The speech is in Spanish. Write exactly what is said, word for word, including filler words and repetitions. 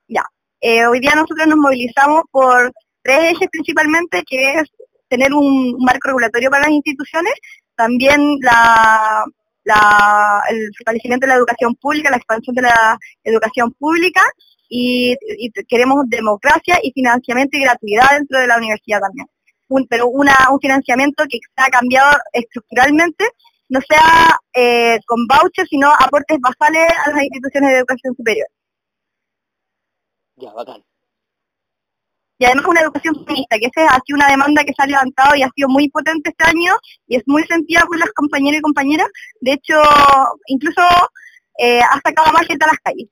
Ya. Eh, hoy día nosotros nos movilizamos por tres ejes principalmente, que es tener un marco regulatorio para las instituciones, también la, la, el fortalecimiento de la educación pública, la expansión de la educación pública, y, y queremos democracia y financiamiento y gratuidad dentro de la universidad también. Un, pero una, un financiamiento que ha cambiado estructuralmente, no sea eh, con vouchers, sino aportes basales a las instituciones de educación superior. Ya, bacán. Y además una educación feminista, que esa ha sido una demanda que se ha levantado y ha sido muy potente este año y es muy sentida por las compañeras y compañeras. De hecho, incluso eh, ha sacado a más gente a las calles.